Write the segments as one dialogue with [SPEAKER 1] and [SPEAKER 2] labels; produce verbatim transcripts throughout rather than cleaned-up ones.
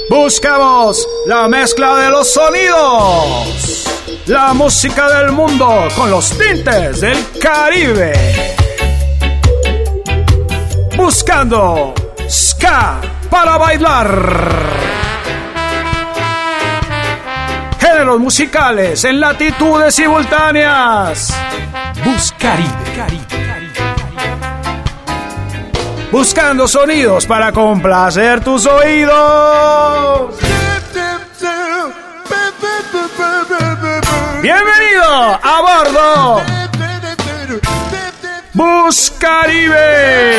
[SPEAKER 1] Buscamos la mezcla de los sonidos, la música del mundo con los tintes del Caribe. Buscando ska para bailar. Géneros musicales en latitudes simultáneas. Buscaribe. Buscando sonidos para complacer tus oídos. Bienvenido a bordo Buscaribe.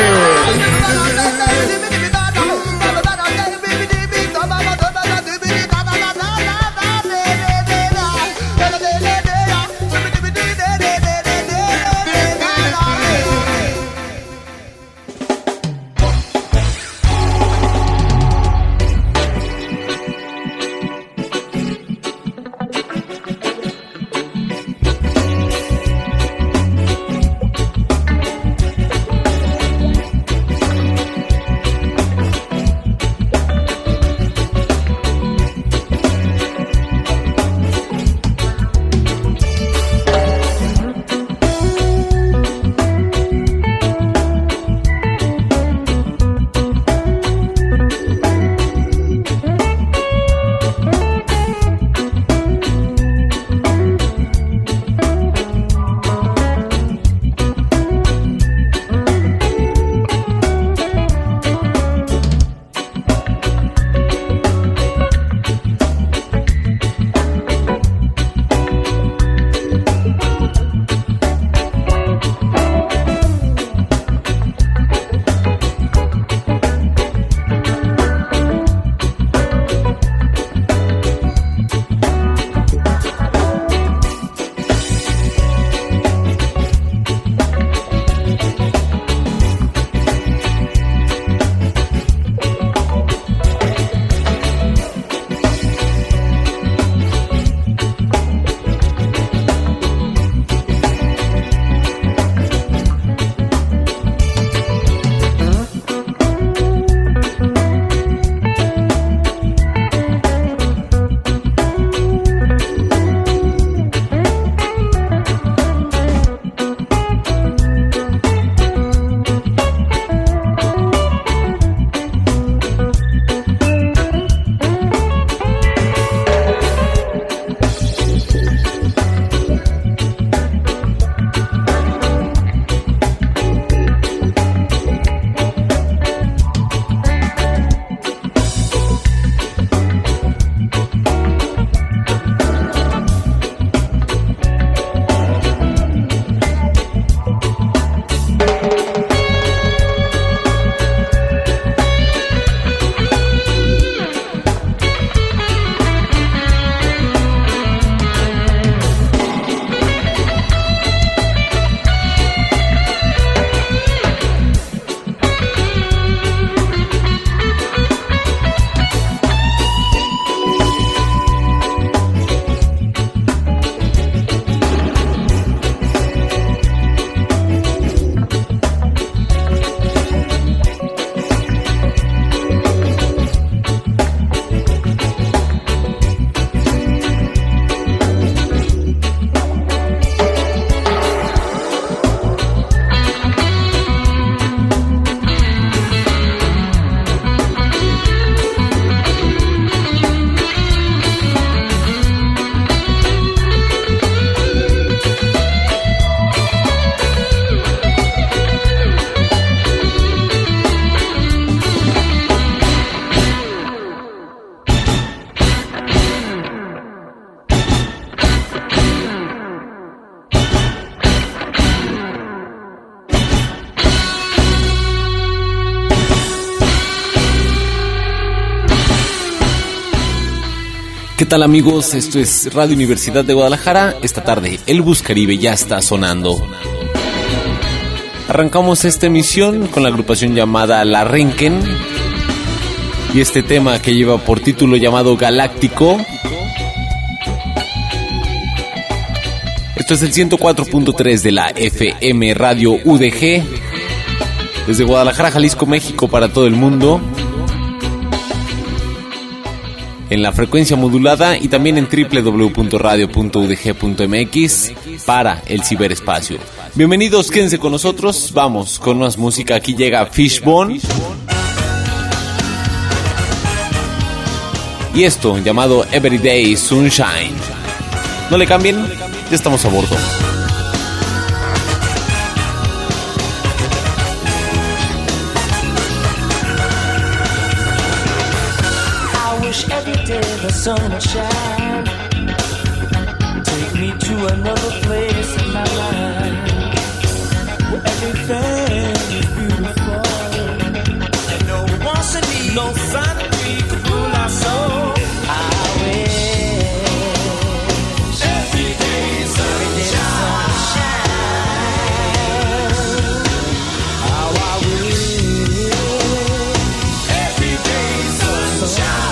[SPEAKER 2] ¿Qué tal, amigos? Esto es Radio Universidad de Guadalajara. Esta tarde el Buscaribe ya está sonando. Arrancamos esta emisión con la agrupación llamada La Renken y este tema que lleva por título llamado Galáctico. Esto es el ciento cuatro punto tres de la F M Radio U D G desde Guadalajara, Jalisco, México, para todo el mundo. en la frecuencia modulada y también en doble u doble u doble u punto radio punto u d g punto m x para el ciberespacio. Bienvenidos, quédense con nosotros, vamos con más música. Aquí llega Fishbone y esto llamado Everyday Sunshine. No le cambien, ya estamos a bordo.
[SPEAKER 3] Every day the sun will shine, take me to another place in my life, where everything is beautiful, and no one should need no sun could rule our soul. I wish every day sunshine. How I wish every day sunshine.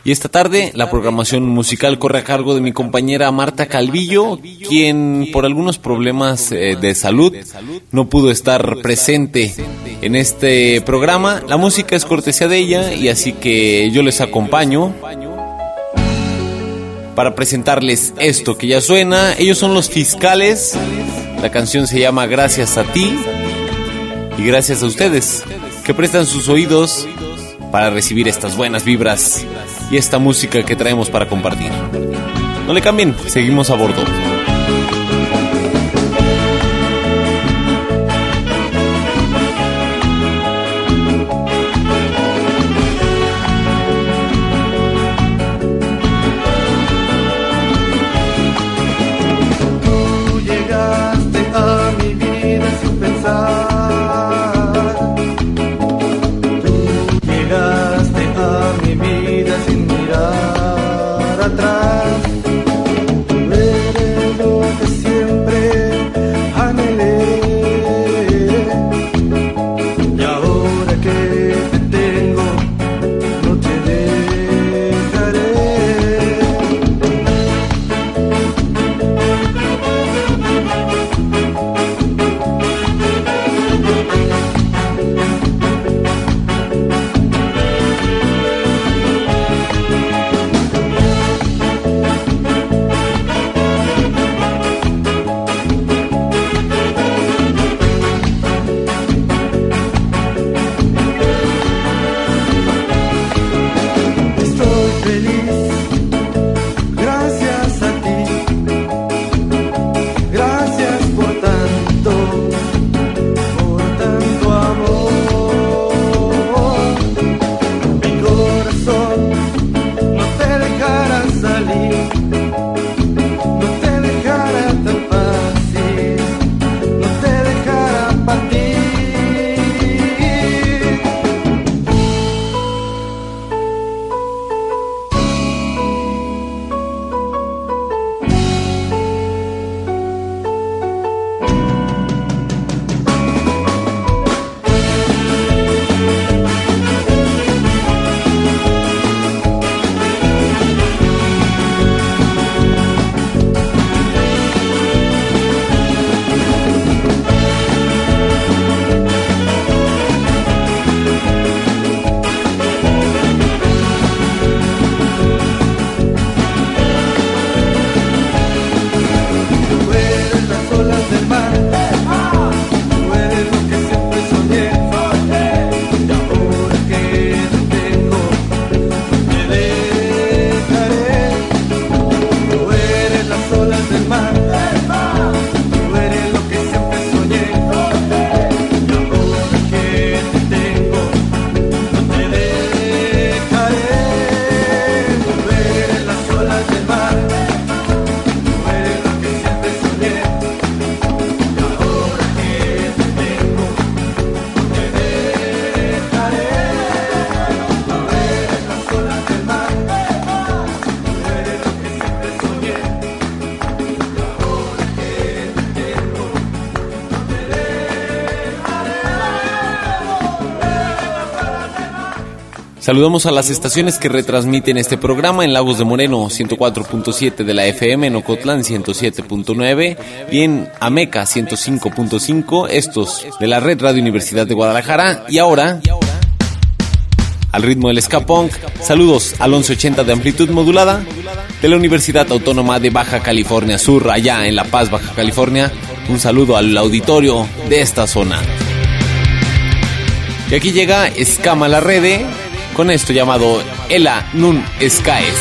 [SPEAKER 2] Y esta tarde la programación musical corre a cargo de mi compañera Marta Calvillo, quien por algunos problemas eh, de salud no pudo estar presente en este programa. La música es cortesía de ella y así que yo les acompaño para presentarles esto que ya suena. Ellos son Los Fiscales. La canción se llama Gracias a ti y gracias a ustedes que prestan sus oídos para recibir estas buenas vibras y esta música que traemos para compartir. No le cambien, seguimos a bordo.
[SPEAKER 4] Tú llegaste a mi vida sin pensar. Llegaste a mi vida sin mirar atrás. Tú eres lo que siempre anhelé. Y ahora que te tengo, no te dejaré. Estoy feliz, gracias a ti, gracias por tanto, por tanto amor. Mi corazón no te dejará salir, no te dejará tan fácil, no te dejará partir. Tú eres las olas del mar, tú eres lo que siempre soñé. Y ahora que te tengo, no te dejaré. Tú eres las olas del mar, tú eres lo que siempre soñé. Y ahora que te tengo, no te dejaré. Tú eres las olas del mar. Tú eres lo que siempre soñé. Y ahora que te tengo, no te dejaré. Tú eres las olas del mar. Tú eres lo que siempre soñé. Y ahora que te tengo, no te
[SPEAKER 2] Saludamos a las estaciones que retransmiten este programa en Lagos de Moreno ciento cuatro punto siete de la F M, en Ocotlán ciento siete punto nueve y en Ameca ciento cinco punto cinco, estos de la Red Radio Universidad de Guadalajara. Y ahora, al ritmo del ska punk, saludos al once ochenta de amplitud modulada de la Universidad Autónoma de Baja California Sur, allá en La Paz, Baja California. Un saludo al auditorio de esta zona. Y aquí llega Escama la Rede con esto llamado Ela Nun Skaes.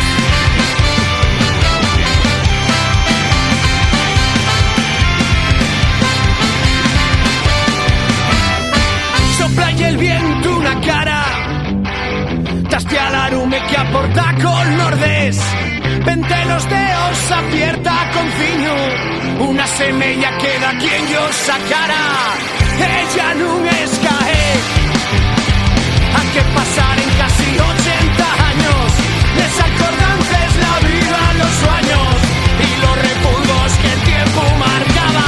[SPEAKER 5] Sopla y el viento una cara, taspia l'arume que aporta col nordés. Vente los deos, apierta con fiño, una semilla queda quien yo sacara. Ella nun escae, a que pasar en casi ochenta años, desacordantes la vida, los sueños y los repulgos que el tiempo marcaba.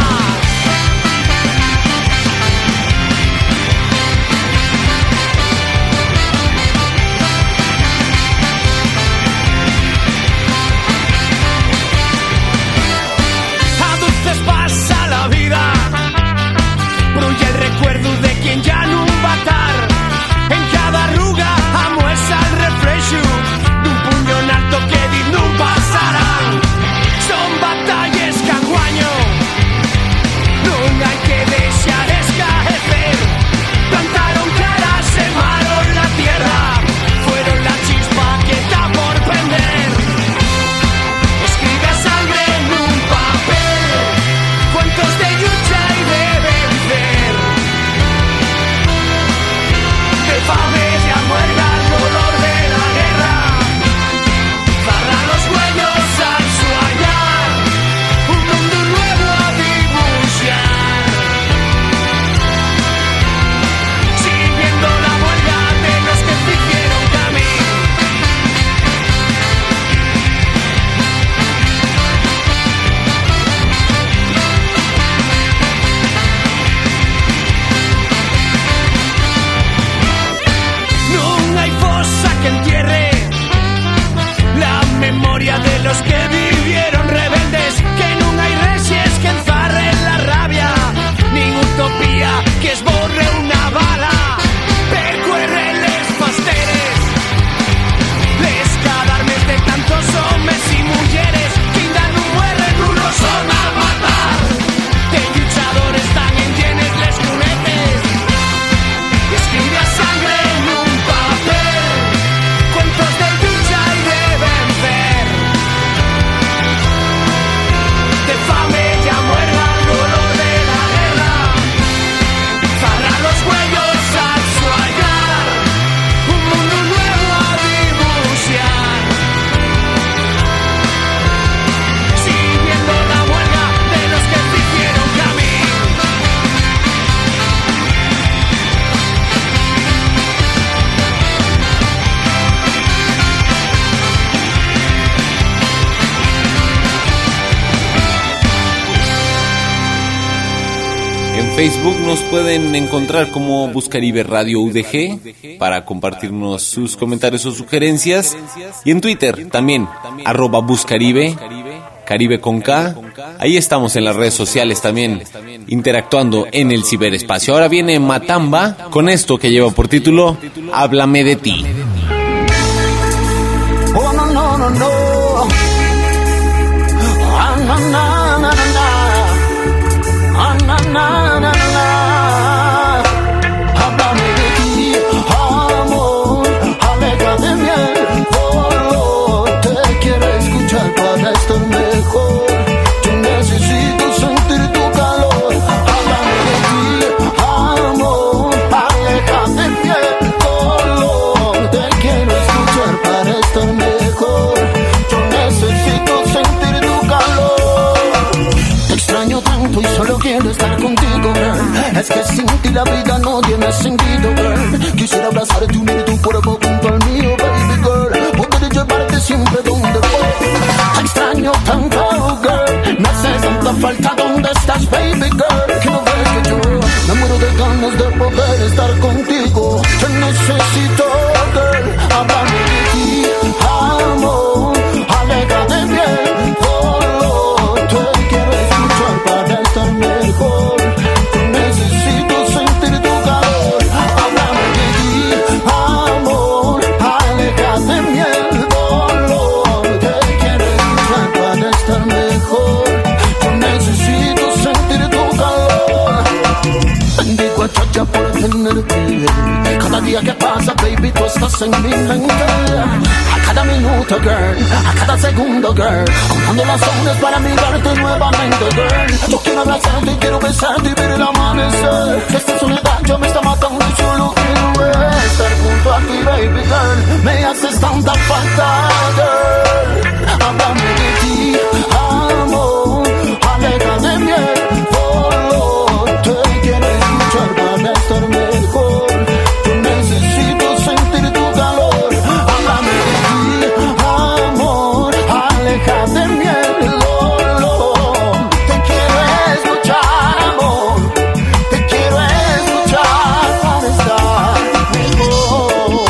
[SPEAKER 2] Facebook nos pueden encontrar como Buscaribe Radio U D G para compartirnos sus comentarios o sugerencias. Y en Twitter también, arroba Buscaribe, Caribe con K. Ahí estamos en las redes sociales también, interactuando en el ciberespacio. Ahora viene Matamba con esto que lleva por título Háblame de ti.
[SPEAKER 5] Oh, no, no, no, no. Ah, na, na, na, na, na. Ah, na, na, na, na. Háblame de ti, amor, alégrate bien, dolor. Te quiero escuchar para estar mejor. Yo necesito sentir tu calor. Háblame de ti, amor, alégrate bien, dolor. Te quiero escuchar para estar mejor. Yo necesito sentir tu calor. Te extraño tanto y solo quiero estar contigo, girl. Es que sin ti la vida no tiene sentido, girl. Quisiera abrazarte, unir tu cuerpo junto al mío, baby girl. Poder llevarte siempre donde voy. Te extraño tanto, girl. Me hace tanta falta donde estás, baby girl. Que no ves que yo me muero de ganas de poder estar contigo. Te necesito, girl. Háblame de ti, amor. Alégrate bien, dolor. Te quiero escuchar para estar mejor. Yo necesito sentir tu calor. Háblame de ti, amor. Alégrate bien, dolor. Te quiero escuchar para estar mejor. Yo necesito sentir tu calor. Bendigo a Chacha por tenerte. Cada día que pasa, baby, tú estás en mi mente. A cada minuto, girl, a cada segundo, girl, contando las horas para mirarte nuevamente, girl. Yo quiero abrazarte, quiero besarte y ver el amanecer. Esta soledad ya me está matando y solo quiero estar junto a ti, baby girl. Me haces tanta falta, girl. Háblame de ti, amor, alégrate bien, dolor. Te quiero escuchar para estar mejor. Yo necesito sentir tu calor. Háblame de ti, amor, aléjate bien, dolor. Te quiero escuchar, amor. Te quiero escuchar para estar mejor.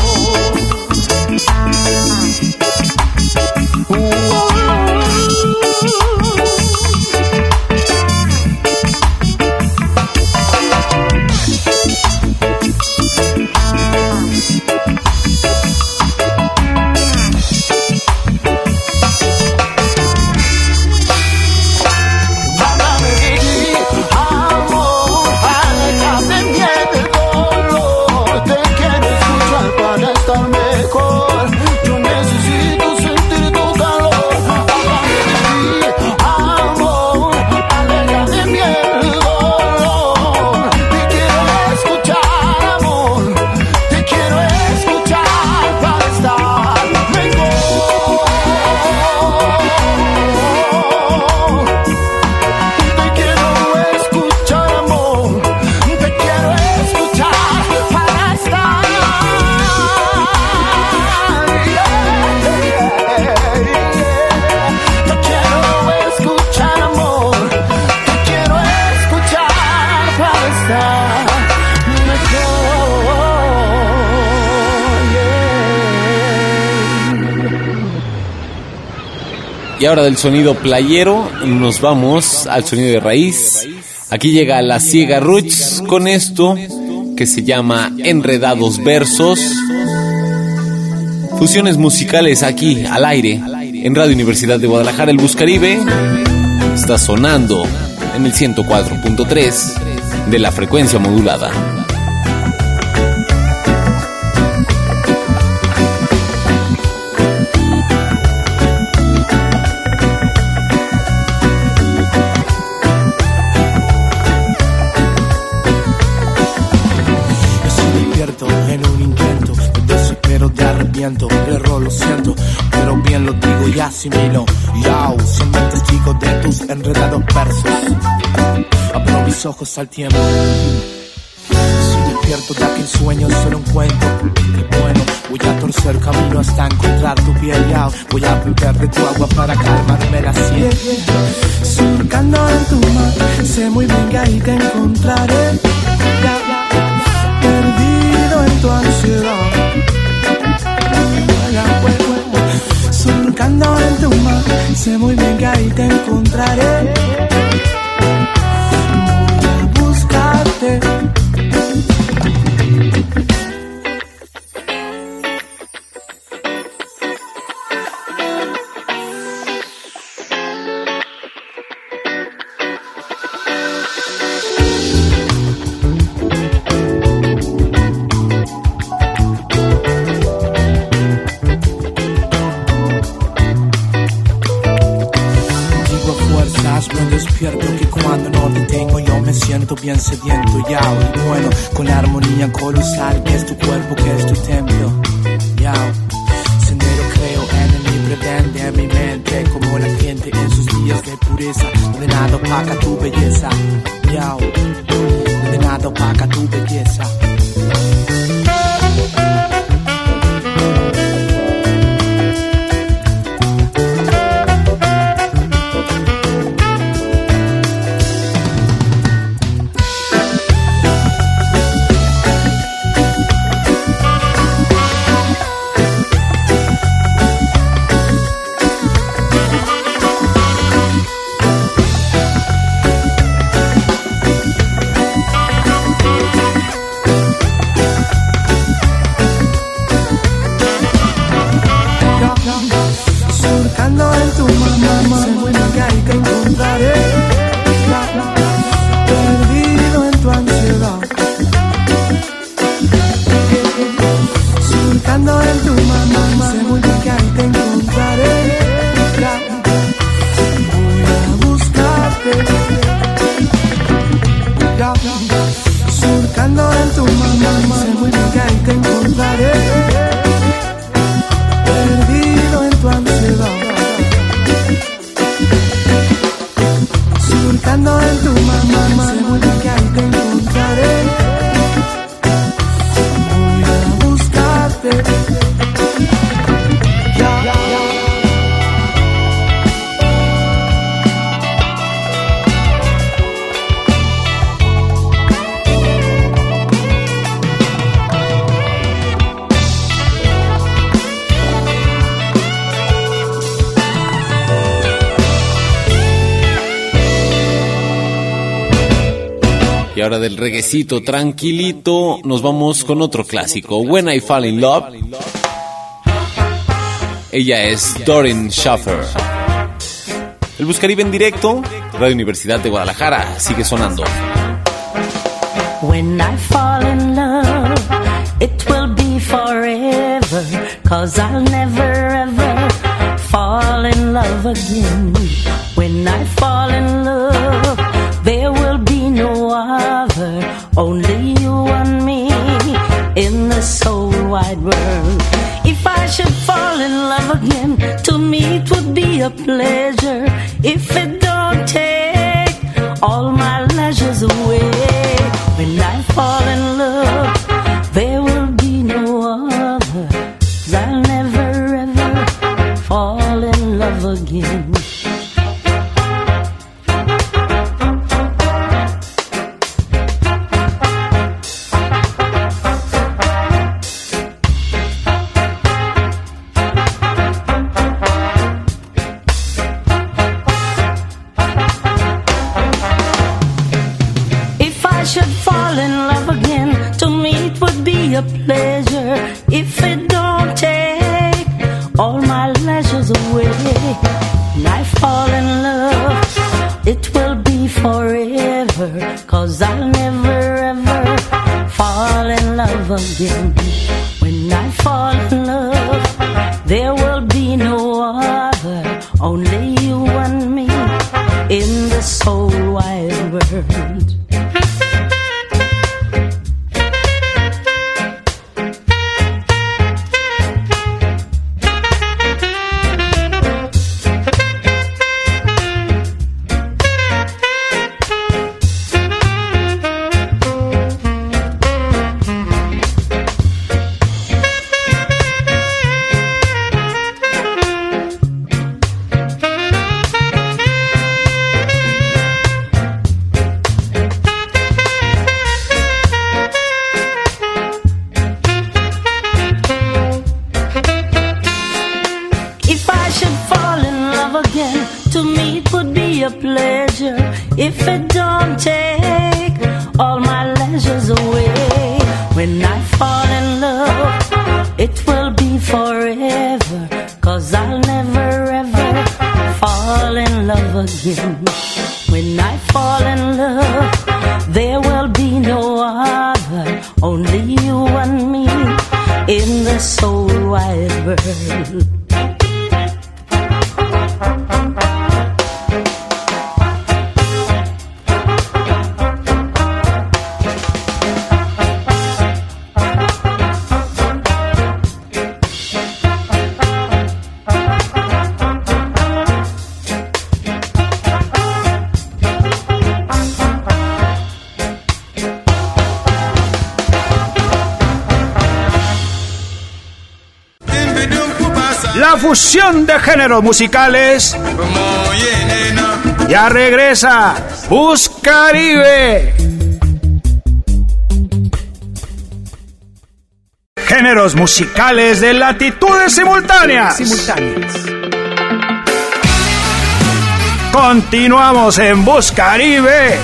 [SPEAKER 5] Háblame de ti, amor, aléjate bien, dolor. Te quiero escuchar para estar mejor. Yo necesito sentir tu calor. Háblame de ti, amor, alégrate bien, dolor. Te quiero escuchar, amor. Te quiero escuchar para estar mejor. Te quiero escuchar, amor. Te quiero escuchar para estar. Te quiero escuchar, amor. Te quiero escuchar para estar mejor.
[SPEAKER 2] Y ahora del sonido playero nos vamos al sonido de raíz. Aquí llega La Ciega Roots con esto que se llama Enredados Versos. Fusiones musicales aquí al aire en Radio Universidad de Guadalajara, el Buscaribe. Está sonando en el ciento cuatro punto tres de la frecuencia modulada.
[SPEAKER 6] Estoy despierto en un intento de desespero, de arrepiento. El error lo siento, pero bien lo digo y asimilo. Yao, siendo el testigo de tus enredados versos. Abro mis ojos al tiempo. Estoy despierto de aquel sueño, solo un cuento. Y bueno, voy a torcer camino hasta encontrar tu piel, ya. Voy a beber de tu agua para calmarme la sed. Surcando en tu mar, sé muy bien que ahí te encontraré. Ya, perdido en tu ansiedad. Surcando en tu mar, sé muy bien que ahí te encontraré. Voy a buscarte. Bien sediento, ya, y bueno, con la armonía colosal que es tu cuerpo, que es tu templo, ya. Sendero creo en el libre ven de mi mente, como la gente en sus días de pureza, donde nada opaca tu belleza, ya, donde nada opaca tu belleza.
[SPEAKER 2] Y ahora del reguecito tranquilito nos vamos con otro clásico, When I Fall in Love. Ella es Doreen Schaffer. El Buscaribe en directo, Radio Universidad de Guadalajara, sigue sonando.
[SPEAKER 7] When I fall in love, it will be forever, 'cause I'll never ever fall in love again. When I fall in love, there will be no other, only you and me in this whole wide world. If I should fall in love again, to me it would be a pleasure. If it don't take all my leisures away, when I fall in love, there will be no other, 'cause I'll never ever fall in love again. A pleasure if it don't take all my leisures away. When I fall in love, it will be forever, 'cause I'll never ever fall in love again. When I fall in love, there will be no other, only you and me in this whole wide world. be a pleasure if it don't take all my leisures away. When I fall in love, it will be forever, 'cause I'll never ever fall in love again. When I fall in love, there will be no other, only you and me in this whole wide world.
[SPEAKER 1] La fusión de géneros musicales ya regresa. Buscaribe. Géneros musicales de latitudes simultáneas. simultáneas. Continuamos en Buscaribe.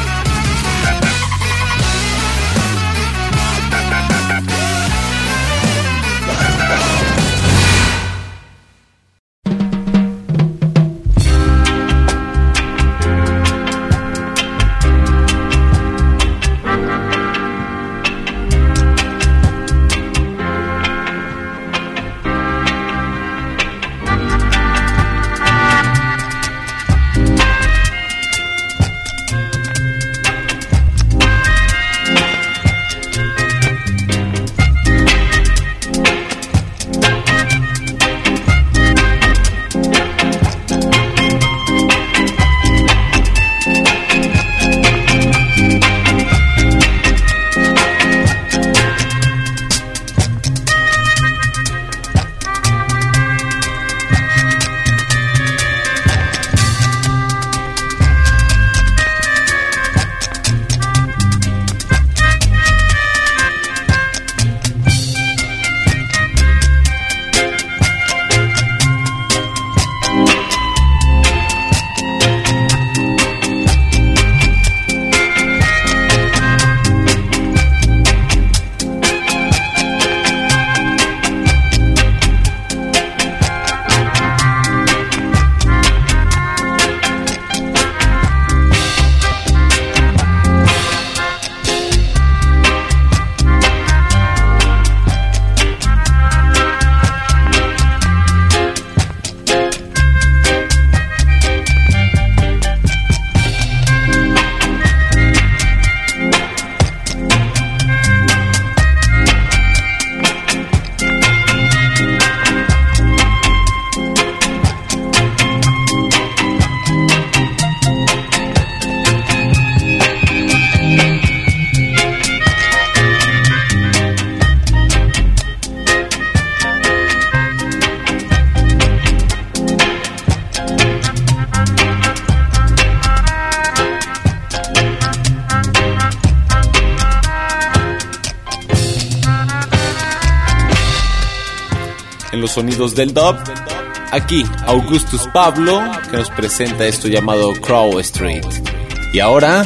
[SPEAKER 2] Sonidos del dub, aquí Augustus Pablo, que nos presenta esto llamado Crow Street. Y ahora,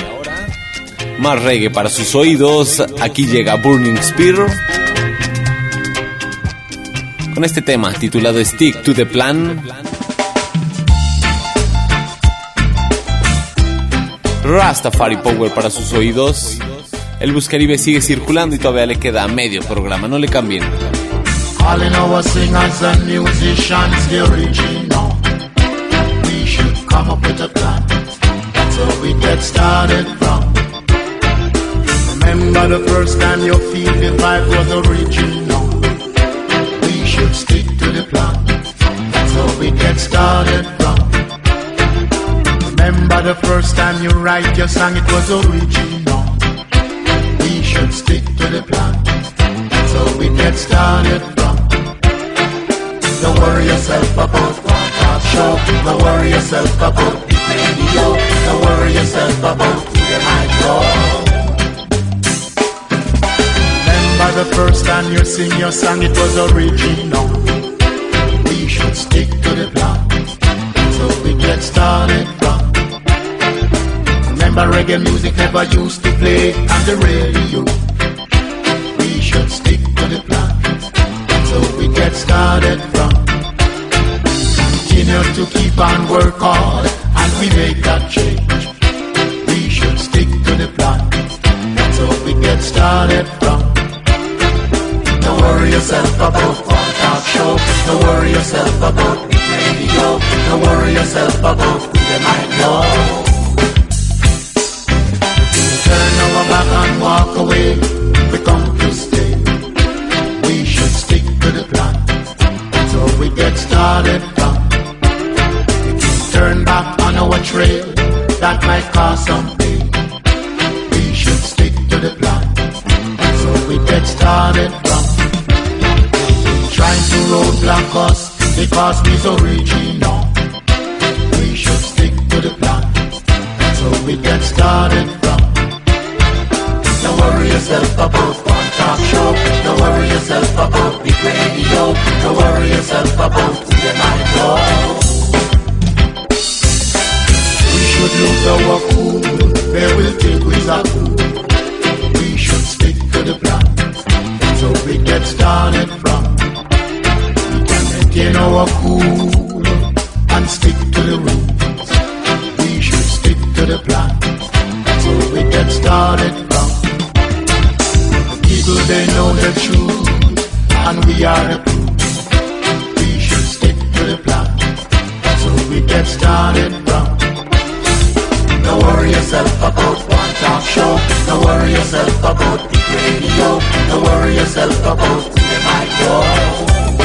[SPEAKER 2] más reggae para sus oídos. Aquí llega Burning Spear con este tema titulado Stick to the Plan. Rastafari Power para sus oídos. El Buscaribe sigue circulando y todavía le queda medio programa, no le cambien.
[SPEAKER 8] All in our singers and musicians, the original. We should come up with a plan. That's how we get started from. Remember the first time you feel the vibe was original. We should stick to the plan. That's how we get started from. Remember the first time you write your song, it was original. We should stick to the plan. That's how we get started from. Don't worry yourself about one part show. Don't worry yourself about the radio. Don't worry yourself about where I go. Remember the first time you sing your song, it was original. We should stick to the plan. So we get started from. Remember reggae music never used to play on the radio. We should stick to the plan. So we get started from. Continue to keep on work hard and we make that change. We should stick to the plan. So we get started from. Don't worry yourself about one talk show. Don't worry yourself about the radio. Don't worry yourself about who they might know. Turn our back and walk away. We come to stay. We should stick to the plan. So we get started from. Turn back on our trail. That might cause some pain. We should stick to the plan. So we get started from. Trying to roadblock us because we's original. We should stick to the plan. So we get started from. Don't worry yourself about one talk show. Don't worry yourself about big radio. Don't worry yourself about who they might know. We should lose our cool. They will think we's a fool. We should stick to the plan. So we get started from. You know our cool and stick to the rules. We should stick to the plan. So we get started from. People they know the truth and we are the proof. We should stick to the plan. So we get started from. Don't worry yourself about one talk show. Don't worry yourself about the radio. Don't worry yourself about who they might know.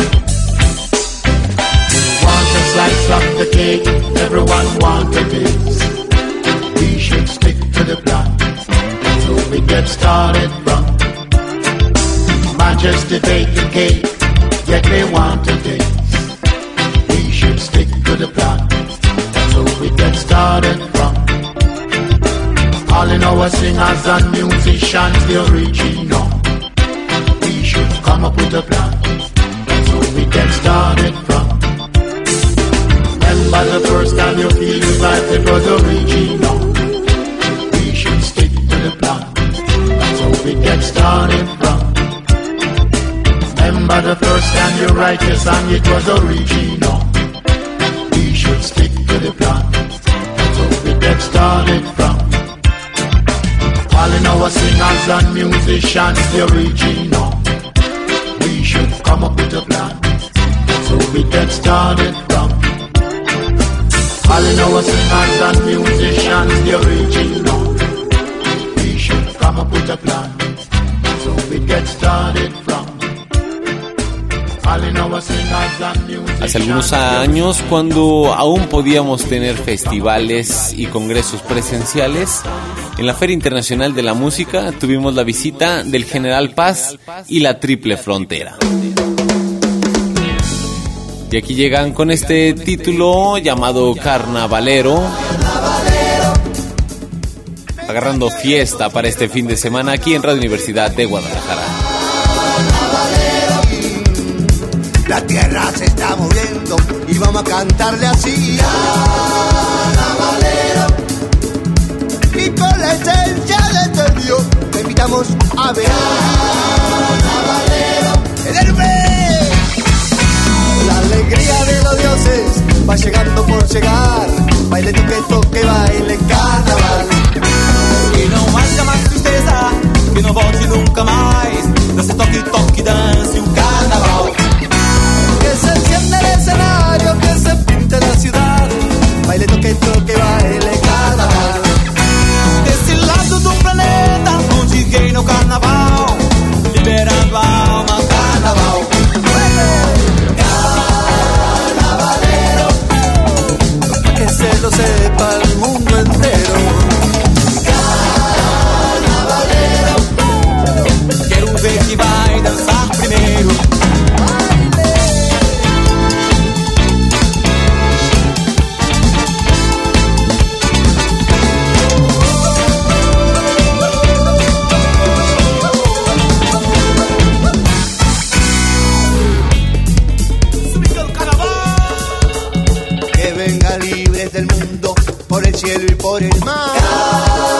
[SPEAKER 8] Slice of the cake, everyone wants a taste. We should stick to the plan. So we get started from. Majesty bake the cake, yet they want a taste. We should stick to the plan. So we get started from. All in our singers and musicians, the original. We should come up with a plan. So we get started from. Remember the first time you feel it like it was original. We should stick to the plan. So we get started from. Remember the first time you write your song, it was original. We should stick to the plan. So we get started from. All in our singers and musicians, the original. We should come up with a plan. So we get started from. All in our singers and musicians, the original. We should come up with a plan. So we get started from. All in our singers and musicians.
[SPEAKER 2] Hace algunos años, cuando aún podíamos tener festivales y congresos presenciales, en la Feria Internacional de la Música tuvimos la visita del General Paz y la Triple Frontera. Y aquí llegan con este título llamado Carnavalero, agarrando fiesta para este fin de semana aquí en Radio Universidad de Guadalajara.
[SPEAKER 9] La tierra se está moviendo y vamos a cantarle así. Carnavalero. Y con la esencia de este Dios te invitamos a ver. Carnavalero. El héroe. La alegría de los dioses va llegando por llegar. Baile toque toque, baile carnaval.
[SPEAKER 10] E não haja mais tristeza, que não volte nunca mais. Dance toque toque, dance um carnaval.
[SPEAKER 9] Que se encienda el escenario, que se pinte la ciudad. Baile toque toque, baile carnaval.
[SPEAKER 10] Desse lado do planeta, onde reina o carnaval, liberando a alma, carnaval.
[SPEAKER 9] Que se lo sepa el mundo entero.
[SPEAKER 10] Carnavalero. Quero ver que vai dançar primeiro.
[SPEAKER 9] Que venga libres del mundo por el cielo y por el mar.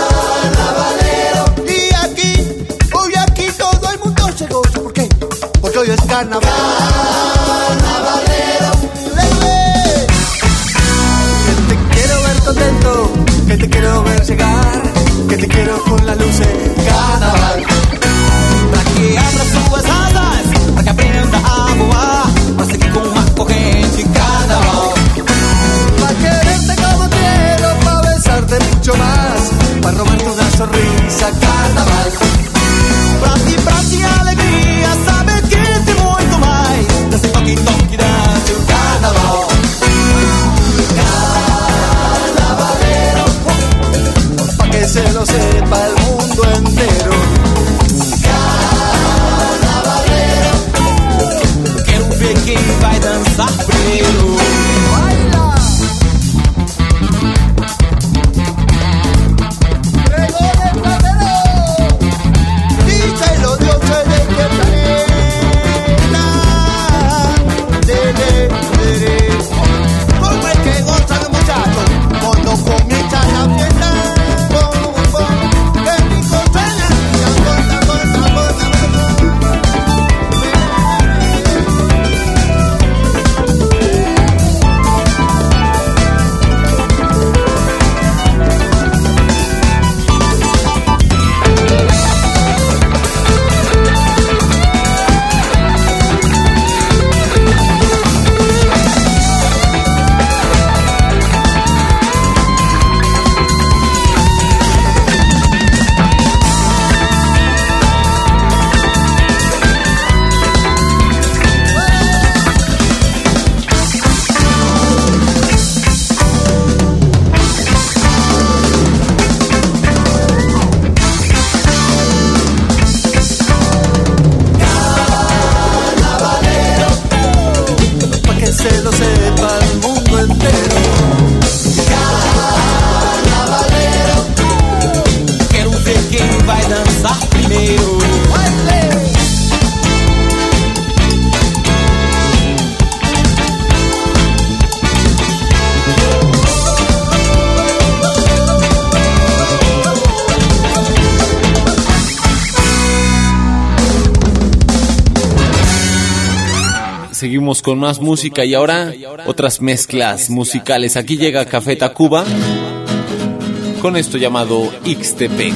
[SPEAKER 9] hoy es carnaval. Carnavalero, lele. Que te quiero ver contento, que te quiero ver llegar, que te quiero con la luz en carnaval.
[SPEAKER 10] Pra que abra suas asas, pra que aprenda a voar, pra seguir com uma corrente carnaval.
[SPEAKER 9] Pa' quererte como quiero, pa' besarte mucho más, pa' robarte una sonrisa carnaval.
[SPEAKER 10] Pra vibrar de alegria, saber que tem muito mais desse toque, toque, dance, o carnaval.
[SPEAKER 9] Carnavalero, pa' que se lo sepa el mundo entero. Carnavalero,
[SPEAKER 10] quero ver quem vai dançar primeiro.
[SPEAKER 2] Seguimos con más música y ahora otras mezclas musicales. Aquí llega Café Tacuba con esto llamado Ixtepec.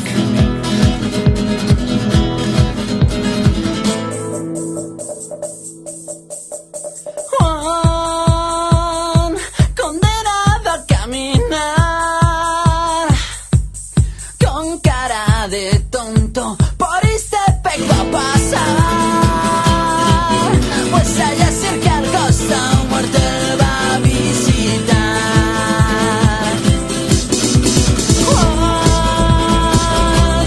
[SPEAKER 3] Juan, condenado a caminar con cara de tonto, por Ixtepec va a pasar. Pues allá cerca al costa muerte él va a visitar. Juan,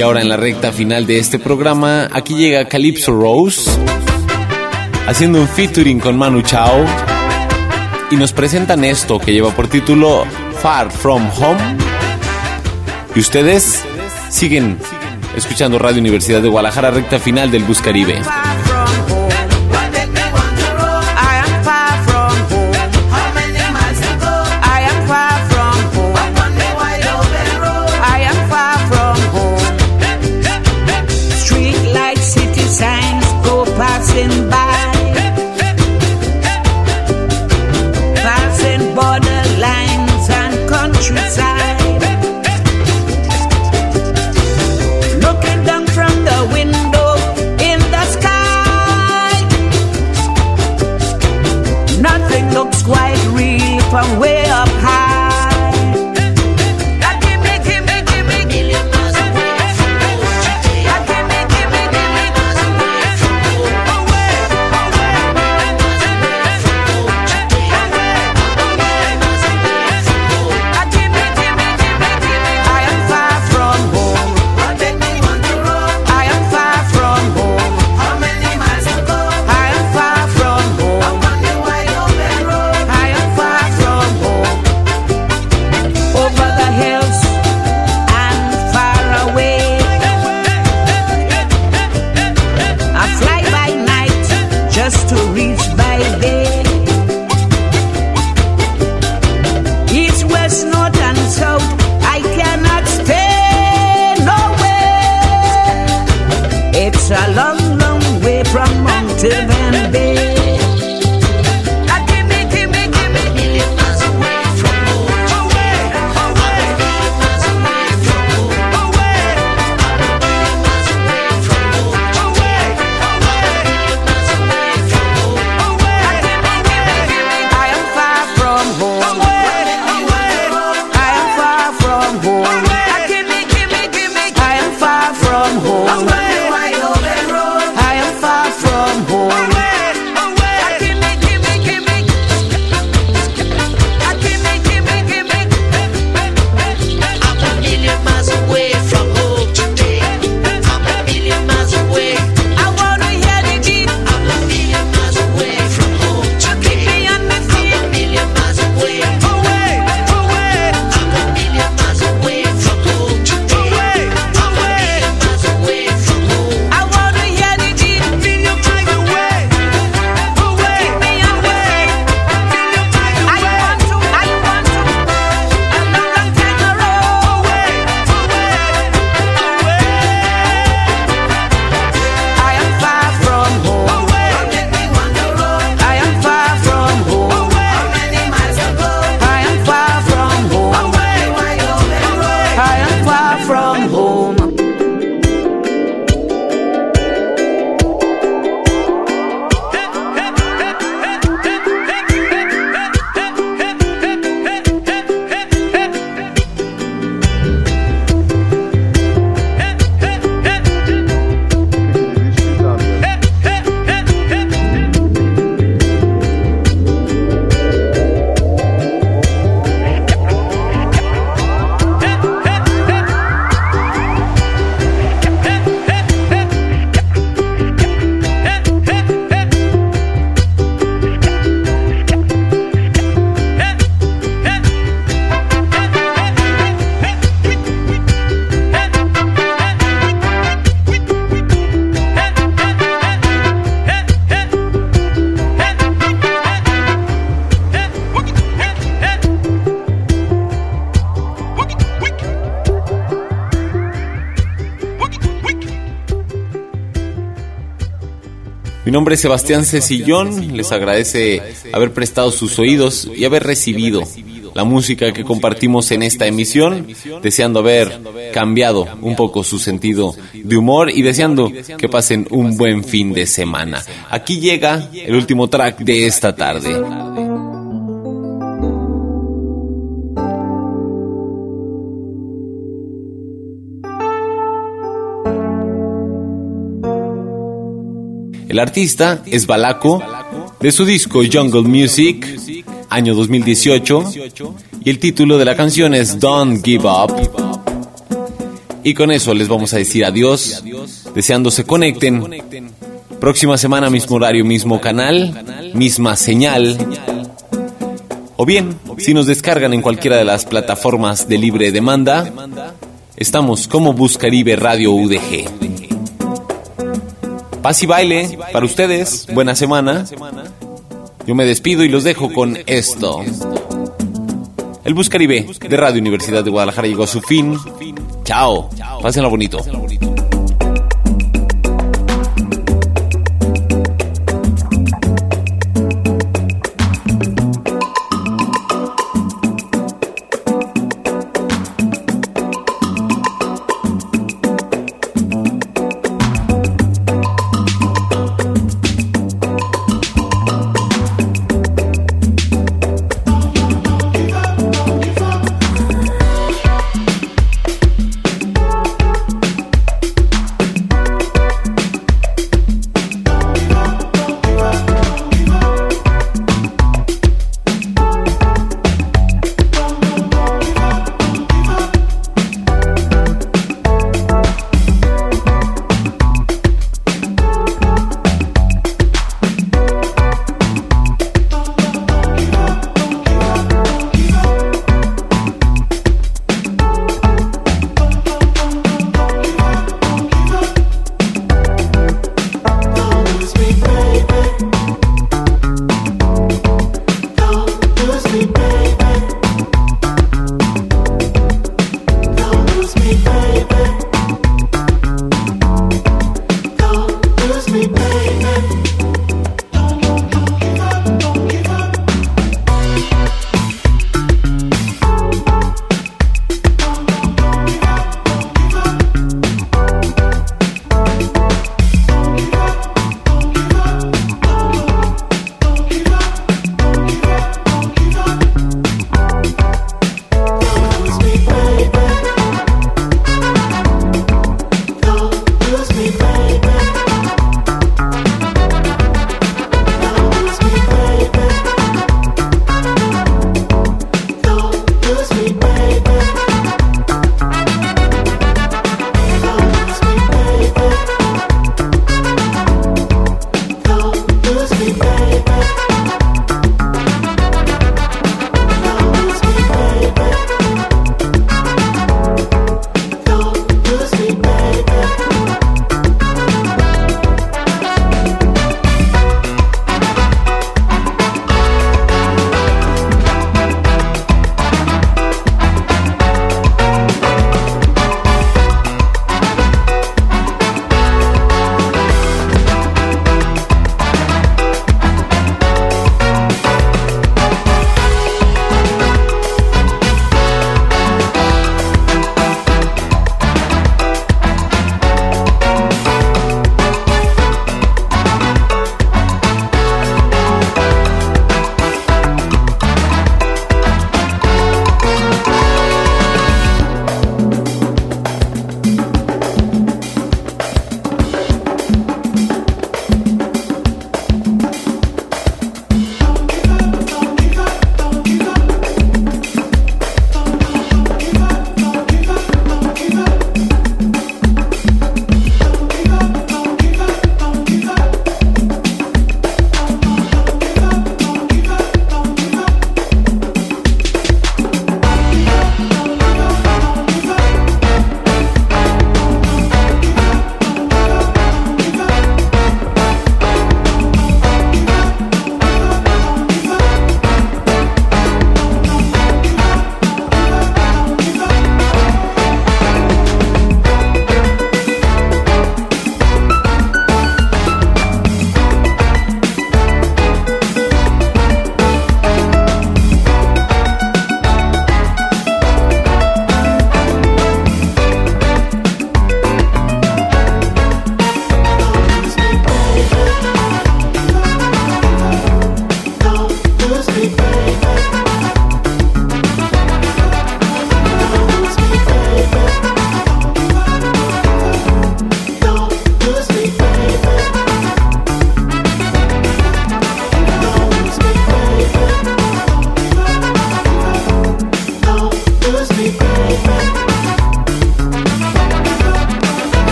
[SPEAKER 2] Y ahora en la recta final de este programa, aquí llega Calypso Rose, haciendo un featuring con Manu Chao, y nos presentan esto que lleva por título Far From Home. Y ustedes siguen escuchando Radio Universidad de Guadalajara, recta final del Bus Caribe.
[SPEAKER 11] From way up high. A long, long way from Mountain and Bay.
[SPEAKER 2] Mi nombre es Sebastián Cecillón, les agradece haber prestado sus oídos y haber recibido la música que compartimos en esta emisión, deseando haber cambiado un poco su sentido de humor y deseando que pasen un buen fin de semana. Aquí llega el último track de esta tarde. El artista es Balaco, de su disco Jungle Music, año dos mil dieciocho, y el título de la canción es Don't Give Up. Y con eso les vamos a decir adiós, deseando se conecten. Próxima semana, mismo horario, mismo canal, misma señal. O bien, si nos descargan en cualquiera de las plataformas de libre demanda, estamos como Buscaribe Radio U D G. Paz y baile para ustedes, buena semana. Yo me despido y los dejo con esto. El Buscaribe de Radio Universidad de Guadalajara llegó a su fin. Chao, pásenla bonito.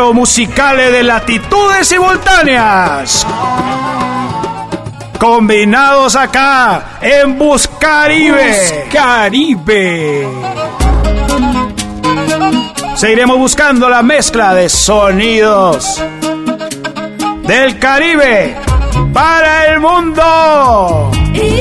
[SPEAKER 1] Duelo musicales de latitudes simultáneas. Combinados acá en Buscaribe.
[SPEAKER 12] Buscaribe.
[SPEAKER 1] Seguiremos buscando la mezcla de sonidos del Caribe para el mundo.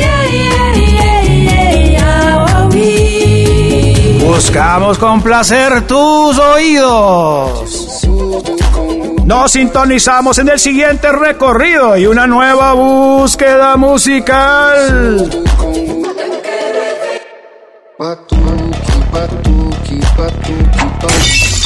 [SPEAKER 1] Buscamos complacer tus oídos. Nos sintonizamos en el siguiente recorrido y una nueva búsqueda musical.
[SPEAKER 13] Batuque, batuque, batuque, batuque.